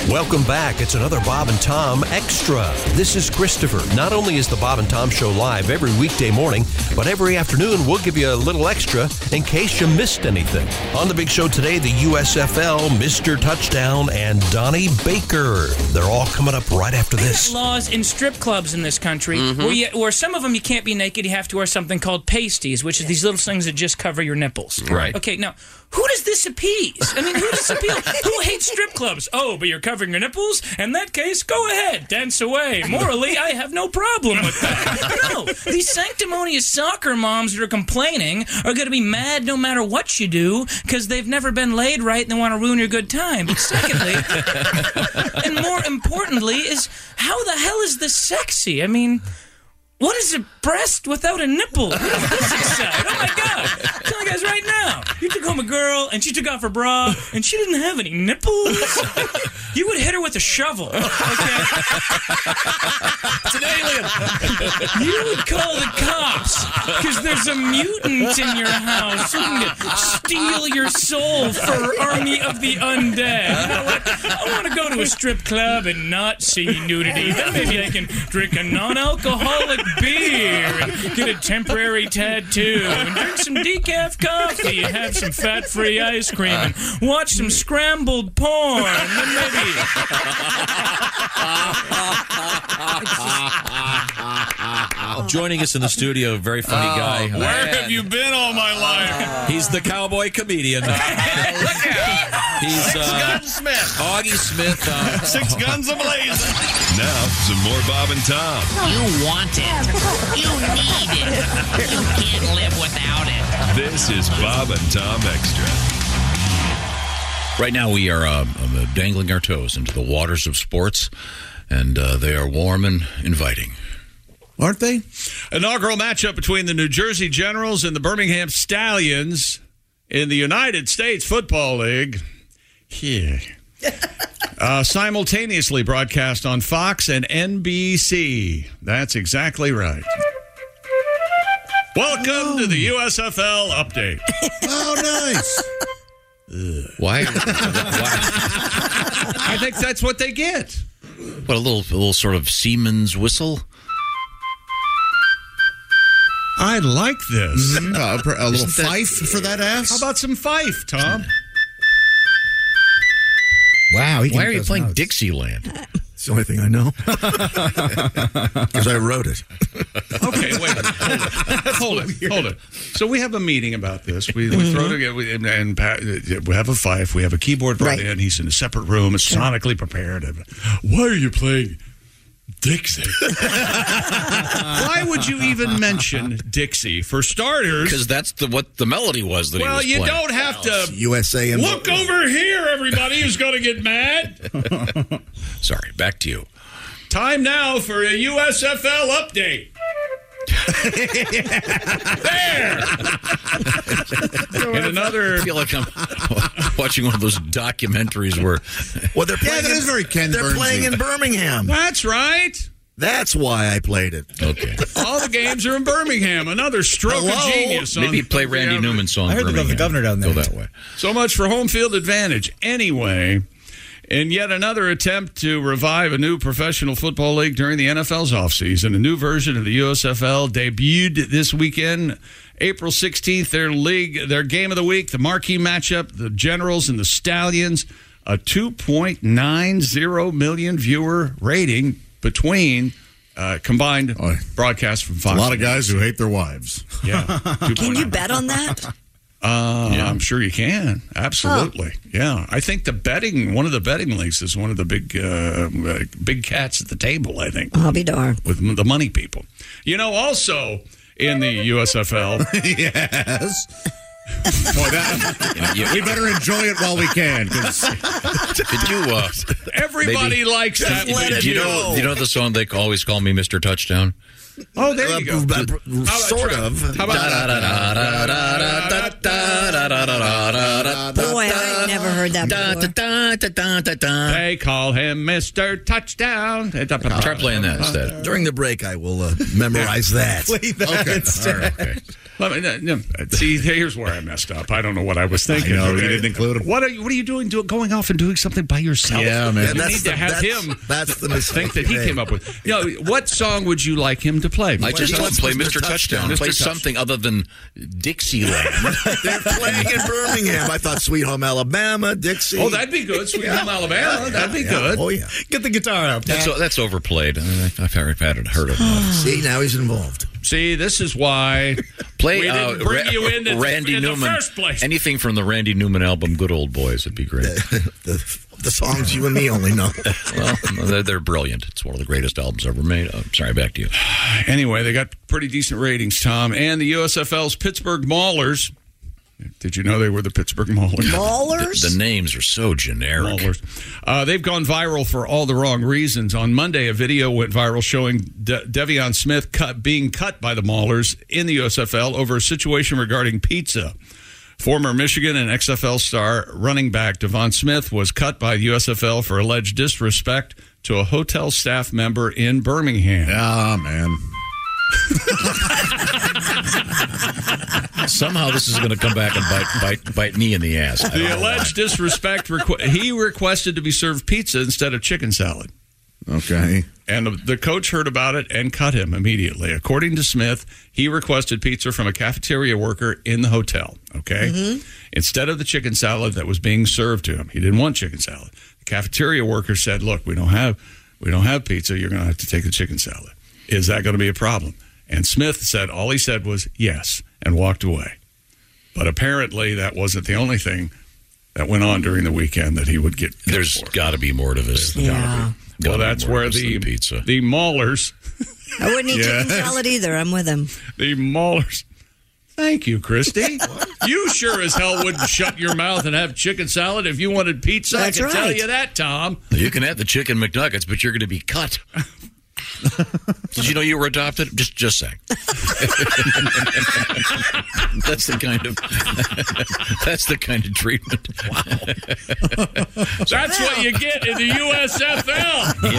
Welcome back. It's another Bob and Tom Extra. This is Christopher. Not only is the Bob and Tom Show live every weekday morning, but every afternoon we'll give you a little extra in case you missed anything. On the big show today, the USFL, Mr. Touchdown, and Donnie Baker. They're all coming up right after this. Laws in strip clubs in this country where some of them you can't be naked, you have to wear something called pasties, which is these little things that just cover your nipples. Right. Okay, now, who does this appease? I mean, who does this appeal? Who hates strip clubs? Oh, but you're covering your nipples? In that case, go ahead, dance away. Morally, I have no problem with that. No, these sanctimonious soccer moms that are complaining are going to be mad no matter what you do because they've never been laid right and they want to ruin your good time. But secondly, and more importantly, is how the hell is this sexy? I mean, what is a breast without a nipple? What is this exciting? Oh, my God. I'm telling you guys right now. You took home a girl, and she took off her bra, and she didn't have any nipples. You would hit her with a shovel, okay? It's an alien. You would call the cops, because there's a mutant in your house who can steal your soul for Army of the Undead. You know what? I want to go to a strip club and not see nudity. Then maybe I can drink a non-alcoholic beer and get a temporary tattoo and drink some decaf coffee and have some fat-free ice cream and watch some scrambled porn. And then maybe... Joining us in the studio, a very funny guy. Where have you been all my life? He's the cowboy comedian. Look out! He's Six Gun Smith. Augie Smith. Six Guns a-blazing. Now, some more Bob and Tom. You want it. You need it. You can't live without it. This is Bob and Tom Extra. Right now, we are dangling our toes into the waters of sports, and they are warm and inviting. Aren't they? Inaugural matchup between the New Jersey Generals and the Birmingham Stallions in the United States Football League. Here. Simultaneously broadcast on Fox and NBC. That's exactly right. Welcome to the USFL update. Oh, nice. Why? I think that's what they get. What, a little sort of seaman's whistle? I like this. A little fife for that ass? How about some fife, Tom? Wow. Why are you playing Dixieland? It's the only thing I know. Because I wrote it. Okay, wait. Hold it. So we have a meeting about this. We throw together, and we have a fife. We have a keyboard brought in. He's in a separate room. It's sonically prepared. Why are you playing Dixie? Why would you even mention Dixie? For starters, Because that's what the melody was that he was well, playing. you don't have to USA and look over here, everybody who's going to get mad. Sorry, back to you. Time now for a USFL update. There. And another. I feel like I'm watching one of those documentaries where... Well, they're playing. that is very Ken They're Burnsy. playing in Birmingham. That's right. That's why I played it. Okay. All the games are in Birmingham. Another stroke of genius. Maybe play Randy Newman's song. I heard they got the governor down there. Go that way. So much for home field advantage. Anyway, in yet another attempt to revive a new professional football league during the NFL's offseason, a new version of the USFL debuted this weekend. April 16th, their game of the week, the marquee matchup, the Generals and the Stallions, a 2.90 million viewer rating between combined broadcasts from Fox. A lot of guys who hate their wives. Yeah. Can you bet on that? I'm sure you can. Absolutely. Yeah. I think one of the betting leagues is one of the big cats at the table, I think. I'll be darned. With the money people. You know, also in the USFL. Yes. Boy, we better enjoy it while we can. Did you? Everybody likes that. You know the song they always call me Mr. Touchdown? Oh, there you go. Sort of. How about Boy, never heard that before. They call him Mr. Touchdown. Try playing that instead. During the break, I will memorize that. Play that instead. Okay. See, here's where I messed up. I don't know what I was thinking. I know, you didn't include him. What are you doing? Going off and doing something by yourself? Yeah, man. You need to have him. That's the mistake think that he came up with. What song would you like him to play? I just want to play Mr. Touchdown. Play something other than Dixieland. They're playing in Birmingham. I thought Sweet Home Alabama, Dixie. Oh, that'd be good. Sweet Home Alabama. That'd be good. Oh, yeah. Get the guitar out. That's overplayed. I've heard it. See, now he's involved. See, this is why Play we didn't bring you into Randy in Newman. the first place. Anything from the Randy Newman album, Good Old Boys, would be great. The songs you and me only know. Well, they're brilliant. It's one of the greatest albums ever made. Oh, sorry, back to you. Anyway, they got pretty decent ratings, Tom. And the USFL's Pittsburgh Maulers. Did you know they were the Pittsburgh Maulers? Maulers? The names are so generic. Maulers. They've gone viral for all the wrong reasons. On Monday, a video went viral showing Devion Smith being cut by the Maulers in the USFL over a situation regarding pizza. Former Michigan and XFL star running back Devon Smith was cut by the USFL for alleged disrespect to a hotel staff member in Birmingham. Ah, man. Somehow this is going to come back and bite me in the ass. The alleged disrespect, he requested to be served pizza instead of chicken salad. Okay. And the coach heard about it and cut him immediately. According to Smith, he requested pizza from a cafeteria worker in the hotel, okay? Mm-hmm. Instead of the chicken salad that was being served to him. He didn't want chicken salad. The cafeteria worker said, look, we don't have pizza. You're going to have to take the chicken salad. Is that going to be a problem? And Smith said, all he said was yes, and walked away. But apparently that wasn't the only thing that went on during the weekend that he would get. There's got to be more to this. Yeah. Well, that's where the Maulers. I wouldn't eat chicken salad either. I'm with him. The Maulers. Thank you, Christy. You sure as hell wouldn't shut your mouth and have chicken salad if you wanted pizza. That's I can tell right. you that, Tom. You can have the chicken McNuggets, but you're going to be cut. Did you know you were adopted? Just saying. That's the kind of treatment. Wow. That's what you get in the USFL.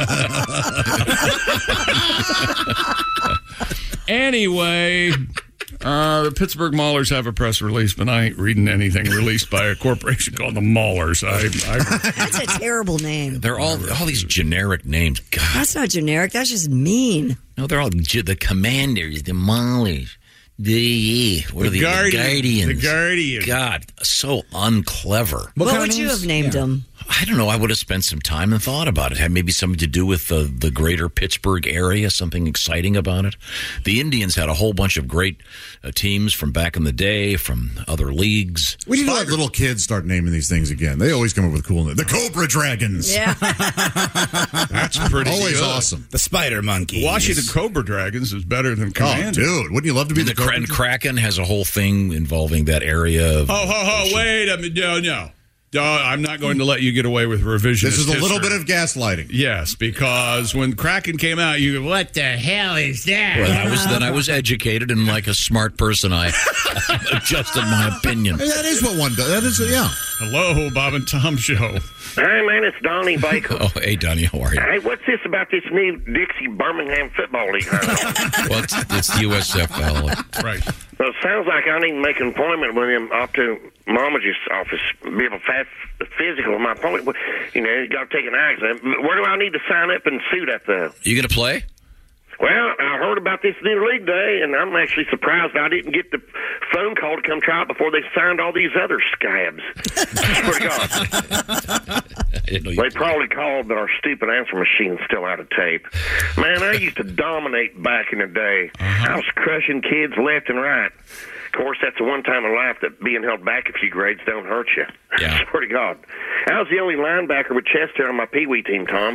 Yeah. Anyway, the Pittsburgh Maulers have a press release, but I ain't reading anything released by a corporation called the Maulers. That's a terrible name. They're all these generic names. God. That's not generic. That's just mean. No, they're all the Commanders, the Maulers, the Guardians. The Guardians. God, so unclever. What would you have named them? I don't know. I would have spent some time and thought about it. Had maybe something to do with the greater Pittsburgh area, something exciting about it. The Indians had a whole bunch of great teams from back in the day, from other leagues. We need to let little kids start naming these things again. They always come up with cool names. The Cobra Dragons. Yeah. That's pretty always good. Awesome. The Spider Monkeys. Washington Cobra Dragons is better than Commanders. Oh, dude. Wouldn't you love to be the Cobra? And Kraken has a whole thing involving that area. Wait a minute. No. I'm not going to let you get away with revisionist This is a little history. bit of gaslighting. Yes, because when Kraken came out, you go, what the hell is that? Well, I was educated, and like a smart person, I adjusted my opinion. Hey, that is what one does. That is, yeah. Hello, Bob and Tom Show. Hey, man, it's Donnie Baker. Oh, hey, Donnie, how are you? Hey, what's this about this new Dixie Birmingham Football League? Well, it's the USFL. Right. Well, it sounds like I need to make an appointment with him ophthalmologist's office. Be able to physical of my appointment. You know, you got to take an eye exam. Where do I need to sign up and suit at the? You going to play? Well, I heard about this new league day, and I'm actually surprised I didn't get the phone call to come try it before they signed all these other scabs. Swear to God. They probably called, but our stupid answer machine's still out of tape. Man, I used to dominate back in the day. I was crushing kids left and right. Of course, that's the one time in life that being held back a few grades don't hurt you. Yeah. Swear to God. I was the only linebacker with chest hair on my Pee-wee team, Tom.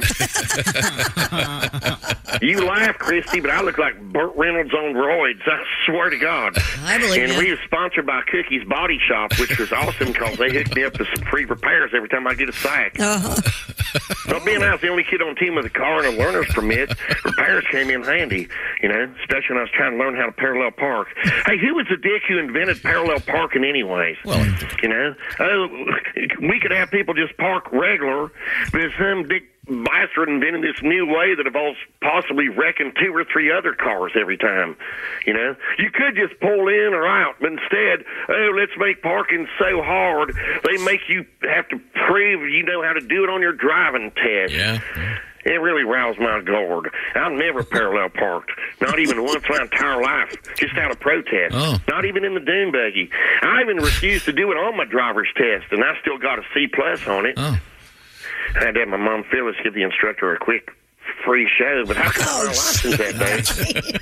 You laugh, Christy, but I look like Burt Reynolds on roids. I swear to God. I believe And you. we were sponsored by Cookie's Body Shop, which was awesome because they hooked me up with some free repairs every time I get a sack. Uh-huh. So being I was the only kid on the team with a car and a learner's permit, repairs came in handy, especially when I was trying to learn how to parallel park. Hey, who was the dick who invented parallel parking anyways? Well, we could have people just park regular, but if some dick bastard invented this new way that involves possibly wrecking 2 or 3 other cars every time. You could just pull in or out, but instead, let's make parking so hard they make you have to prove you know how to do it on your driving test. Yeah. It really roused my gourd. I've never parallel parked, not even once in my entire life, just out of protest. Oh. Not even in the dune buggy. I even refused to do it on my driver's test, and I still got a C+ on it. Oh. I had to have my mom Phyllis give the instructor a quick free show, but how come my license that day?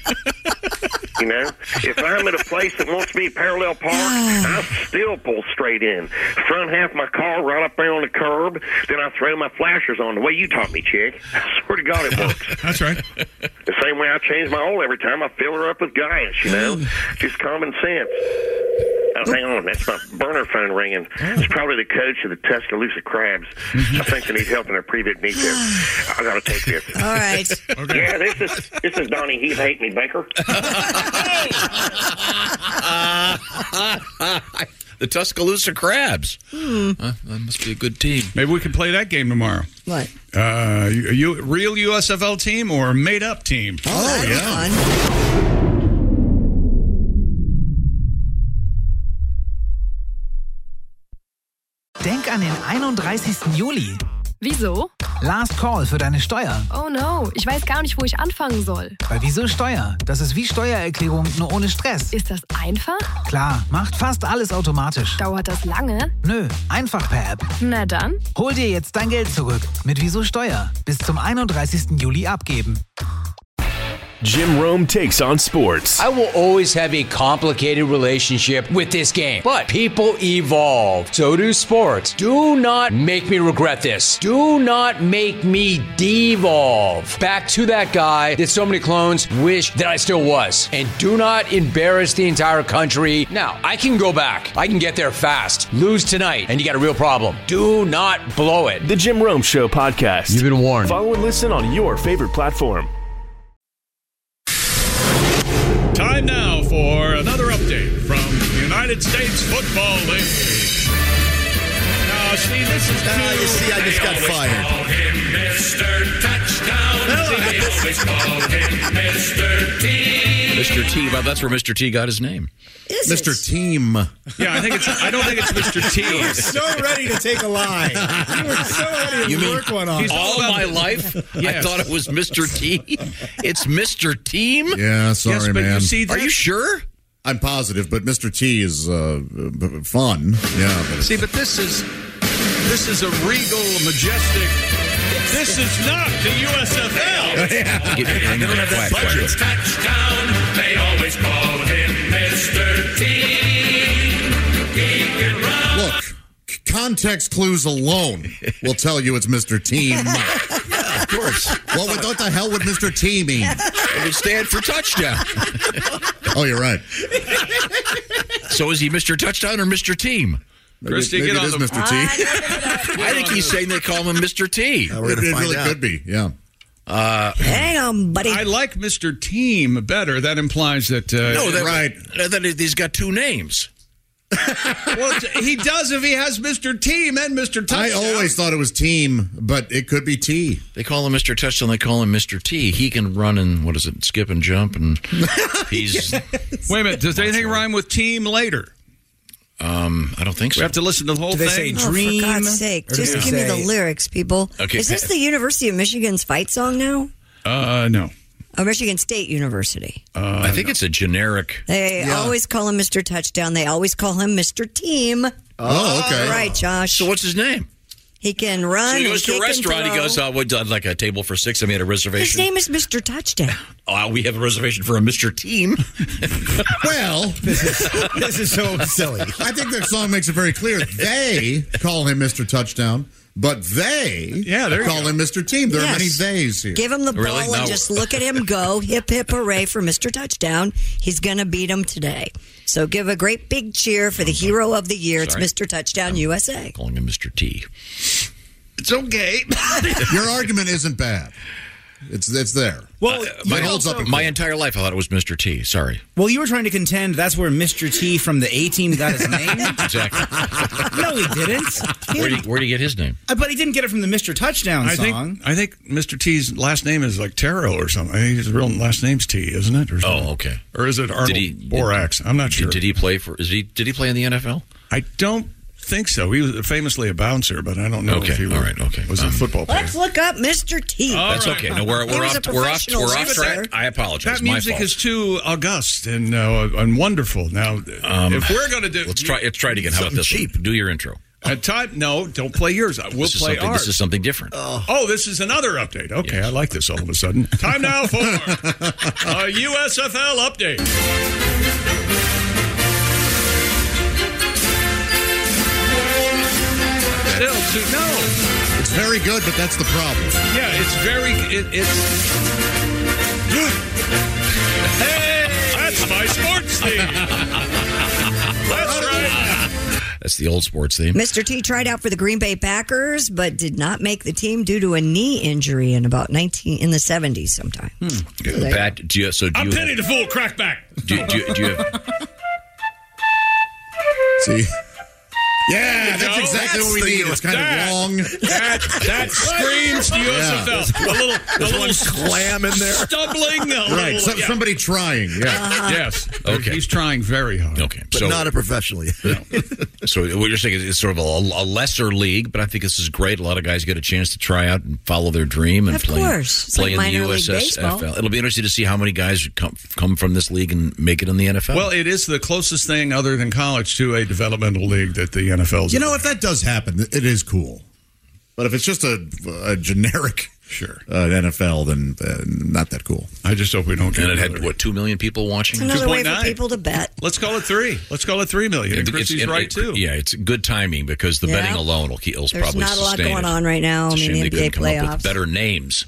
If I'm at a place that wants me to parallel park, I still pull straight in. Front half of my car right up there on the curb, then I throw my flashers on the way you taught me, chick. I swear to God it works. That's right. The same way I change my oil every time I fill her up with gas, Just common sense. Oh, hang on. That's my burner phone ringing. It's probably the coach of the Tuscaloosa Crabs. I think they need help in their pre-vet kneecap. I got to take this. All right. Okay. Yeah, this is Donnie. He's hate me, Baker. The Tuscaloosa Crabs. That must be a good team. Maybe we can play that game tomorrow. What? You real USFL team or made-up team? Oh, yeah. Fun. Denk an den 31. Juli. Wieso? Last Call für deine Steuer. Oh no, ich weiß gar nicht, wo ich anfangen soll. Bei Wieso Steuer? Das ist wie Steuererklärung, nur ohne Stress. Ist das einfach? Klar, macht fast alles automatisch. Dauert das lange? Nö, einfach per App. Na dann. Hol dir jetzt dein Geld zurück mit Wieso Steuer. Bis zum 31. Juli abgeben. Jim Rome takes on sports. I will always have a complicated relationship with this game, but people evolve. So do sports. Do not make me regret this. Do not make me devolve back to that guy that so many clones wish that I still was. And do not embarrass the entire country. Now, I can go back. I can get there fast. Lose tonight, and you got a real problem. Do not blow it. The Jim Rome Show podcast. You've been warned. Follow and listen on your favorite platform. Time now for another update from the United States Football League. Now, see, this is you see, I just got fired. Call him Mr. Touchdown. They always call him Mr. T. Mr. T. Well, that's where Mr. T got his name. Mr. Team. Yeah, I don't think it's Mr. T. You were so ready to take a lie. You were so ready to work one off. All my life, I thought it was Mr. T. It's Mr. Team? Yeah, sorry, man. You see, are you sure? I'm positive, but Mr. T is fun. Yeah. But this is a regal, majestic. This is not the USFL. They don't have that budget. Touchdown. They always call him Mr. T. He can run. Look, context clues alone will tell you it's Mr. Team. Yeah, of course. What the hell would Mr. T mean? It would stand for touchdown. Oh, you're right. So is he Mr. Touchdown or Mr. Team? Christy, maybe get on it is Mr. T. I think he's saying they call him Mr. T. It really could be, yeah. Hang on, buddy. I like Mr. Team better. That implies that... right. That he's got two names. Well, he does if he has Mr. Team and Mr. Touchdown. I always thought it was Team, but it could be T. They call him Mr. Touchdown. They call him Mr. T. He can run and, skip and jump, and he's... Yes. Wait a minute. Does anything rhyme with team later? I don't think so. We have to listen to the whole Do they thing. say dream? For God's sake, Or do just they give me say- the lyrics, people. Okay, Is this the University of Michigan's fight song now? No. Oh, Michigan State University. I think it's a generic... They always call him Mr. Touchdown. They always call him Mr. Team. Oh, okay. All right, Josh. So what's his name? He can run. So he and goes to a kick and restaurant. He throw. goes, I'd like a table for 6. I made a reservation. His name is Mr. Touchdown. We have a reservation for a Mr. Team. Well, This is so silly. I think the song makes it very clear. They call him Mr. Touchdown, but they call him Mr. Team. There are many theys here. Give him the ball Really? and No. just look at him go. Hip, hip, hooray for Mr. Touchdown. He's going to beat him today. So give a great big cheer for the hero of the year. Sorry. It's Mr. Touchdown USA. Calling him Mr. T. It's okay. Your argument isn't bad. It's there. Well, my entire life I thought it was Mr. T. Sorry. Well, you were trying to contend that's where Mr. T from the A-Team got his name? Exactly. No, he didn't. Where'd he get his name? But he didn't get it from the Mr. Touchdown song. I think Mr. T's last name is like Taro or something. I think his real last name's T, isn't it? Or something. Oh, okay. Or is it Arnold Borax? I'm not sure. Did he play Did he play in the NFL? I don't think so. He was famously a bouncer, but I don't know if he was a football player. Let's look up Mr. T. That's okay. No, we're off track. I apologize. That music is too august and wonderful. Now, if we're going to do, let's try it again. How about this? Cheap. Do your intro. At time, no, don't play yours. We'll play ours. This is something different. Oh, this is another update. Okay, yes. I like this all of a sudden. Time now for a USFL update. It's very good, but that's the problem. Yeah, it's very. Hey, that's my sports team. That's right. That's the old sports theme. Mr. T tried out for the Green Bay Packers, but did not make the team due to a knee injury in the 70s sometime. Pat, do you Penny the Fool, crackback. Do you have? See. Yeah, that's exactly what we need. It's kind of long. That screams the USFL. Yeah. A little slam in there. Stumbling. Somebody trying. Yeah. Yes. Okay. He's trying very hard. Okay. But not a professional. So what you're saying is it's sort of a lesser league, but I think this is great. A lot of guys get a chance to try out and follow their dream and play in the USFL. It'll be interesting to see how many guys come from this league and make it in the NFL. Well, it is the closest thing other than college to a developmental league that the NFL's. You know, if that does happen, it is cool. But if it's just a generic NFL, then not that cool. I just hope we don't get it. And it had, 2 million people watching? It's another way for people to bet. Let's call it 3. Let's call it 3 million. Chrissy's right, too. Yeah, it's good timing because the betting alone will probably sustain it. There's not a lot going on right now. It's a shame the NBA come up playoffs. with better names.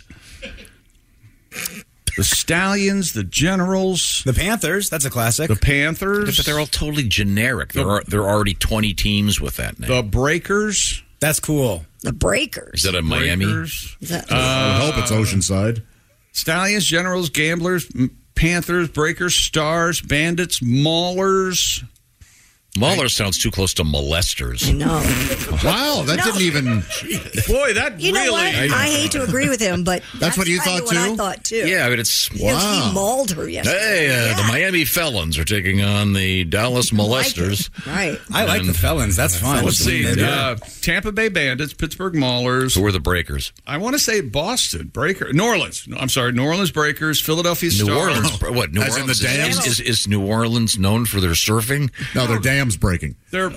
The Stallions, the Generals. The Panthers, that's a classic. The Panthers. But they're all totally generic. There are already 20 teams with that name. The Breakers. That's cool. The Breakers. Is that a Miami? I hope it's Oceanside. Stallions, Generals, Gamblers, Panthers, Breakers, Stars, Bandits, Maulers. Maulers sounds too close to molesters. I know. Wow, that didn't even. Boy, that you know what? I hate to agree with him, but that's what you thought too. I thought too. Yeah, but it's He mauled her yesterday. Hey, the Miami Felons are taking on the Dallas Molesters. Right. I like the Felons. That's fun. Let's see. Tampa Bay Bandits, Pittsburgh Maulers. Who are the Breakers? I want to say Boston New Orleans. No, I'm sorry, New Orleans Breakers, Philadelphia Stars. New Orleans. What? New As Orleans in the dams? Is New Orleans known for their surfing? No, their dams breaking. They are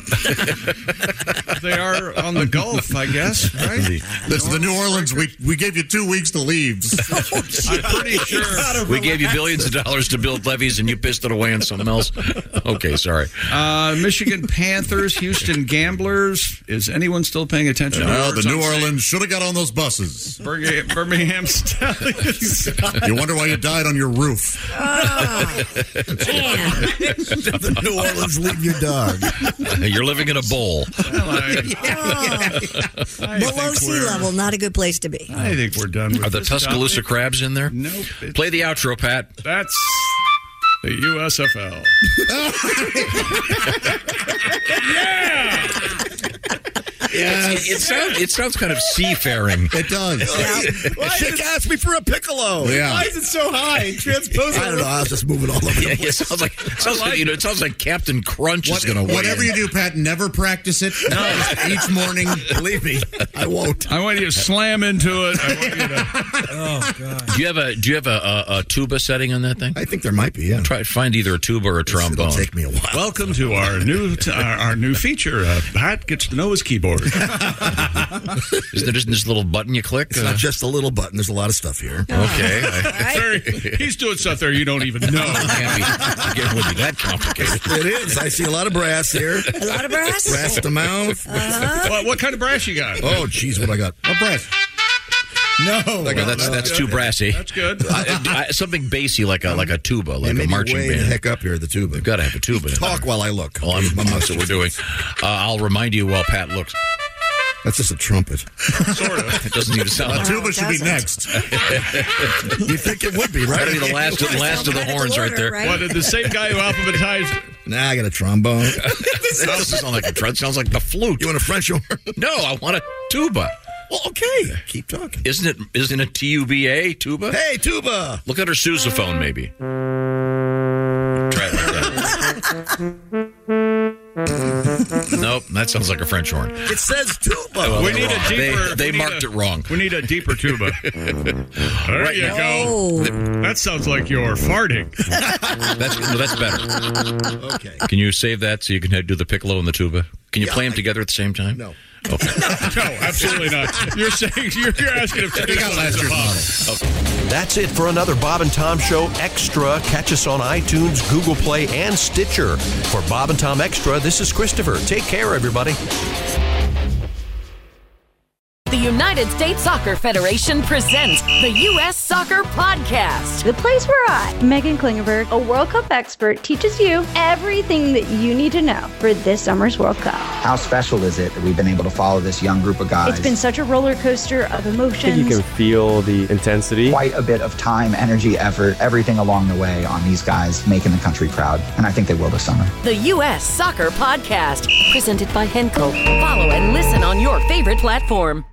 on the Gulf, I guess, right? This is the New Orleans. We gave you 2 weeks to leave. I'm pretty sure. We gave you billions of dollars to build levees, and you pissed it away on something else. Okay, sorry. Michigan Panthers, Houston Gamblers. Is anyone still paying attention? No, the New Orleans should have got on those buses. Birmingham Stallions. You wonder why you died on your roof. The New Orleans leave your dog. You're living in a bowl. Below sea level, not a good place to be. I think we're done with Are the Tuscaloosa crabs in there? Nope. Play the outro, Pat. That's the USFL. Yeah! It sounds kind of seafaring. It does. Chick asked me for a piccolo. Yeah. Why is it so high? Transpose I don't know. I was just moving all over the place. It sounds like Captain Crunch is going to win. Whatever you do, Pat, never practice it. Each morning. Believe me, I won't. I want you to slam into it. I want you to. Oh God. Do you have a tuba setting on that thing? I think there might be. Yeah. Try find either a tuba or a trombone. It'll take me a while. Welcome to our new feature. Pat gets to know his keyboard. Is there just this little button you click? It's not just a little button. There's a lot of stuff here. Okay. He's doing stuff there you don't even know. It wouldn't be that complicated. It is. I see a lot of brass here. A lot of brass? Brass to mouth. What kind of brass you got? Oh, jeez, what I got? What brass? No, that's too brassy. That's good. Something bassy like a tuba, like a marching way band. The heck up here, the tuba. You've got to have a tuba. Talk while I look. Well, that's what we're doing. I'll remind you while Pat looks. That's just a trumpet. Sort of. It doesn't even sound A like tuba should be next. You think it would be, right? That'd be the last of the horns right there. What, the same guy who alphabetized... Nah, I got a trombone. This doesn't sound like a trumpet. It sounds like the flute. You want a French horn? No, I want a tuba. Well, okay. Keep talking. Isn't it T-U-B-A, tuba? Hey, tuba. Look at her sousaphone, maybe. Try it like that. Nope, that sounds like a French horn. It says tuba. Well, we need a deeper... They marked it wrong. We need a deeper tuba. There Right you now. go. That sounds like you're farting. That's better. Okay. Can you save that so you can do the piccolo and the tuba? Can you play them together at the same time? No. Okay. No, absolutely not. You're saying you're asking if They got last year's model. That's it for another Bob and Tom Show Extra. Catch us on iTunes, Google Play, and Stitcher. For Bob and Tom Extra, this is Christopher. Take care, everybody. The United States Soccer Federation presents the U.S. Soccer Podcast. The place where I, Megan Klingenberg, a World Cup expert, teaches you everything that you need to know for this summer's World Cup. How special is it that we've been able to follow this young group of guys? It's been such a roller coaster of emotions. I think you can feel the intensity. Quite a bit of time, energy, effort, everything along the way on these guys making the country proud. And I think they will this summer. The U.S. Soccer Podcast, presented by Henkel. Follow and listen on your favorite platform.